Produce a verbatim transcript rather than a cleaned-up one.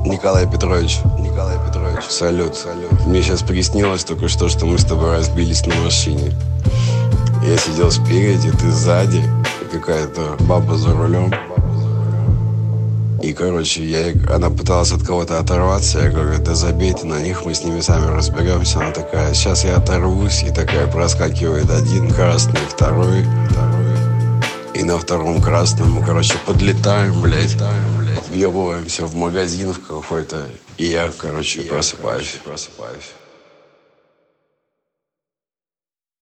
Николай Петрович, Николай Петрович, салют, салют. Мне сейчас приснилось только что, что мы с тобой разбились на машине. Я сидел спереди, ты сзади, и какая-то баба за рулем. И, короче, я, она пыталась от кого-то оторваться. Я говорю, да забей ты на них, мы с ними сами разберемся. Она такая, сейчас я оторвусь. И такая проскакивает один красный, второй, второй. И на втором красном мы, короче, подлетаем, блядь, въебываемся в магазин в какой-то. И я, короче, просыпаюсь, просыпаюсь.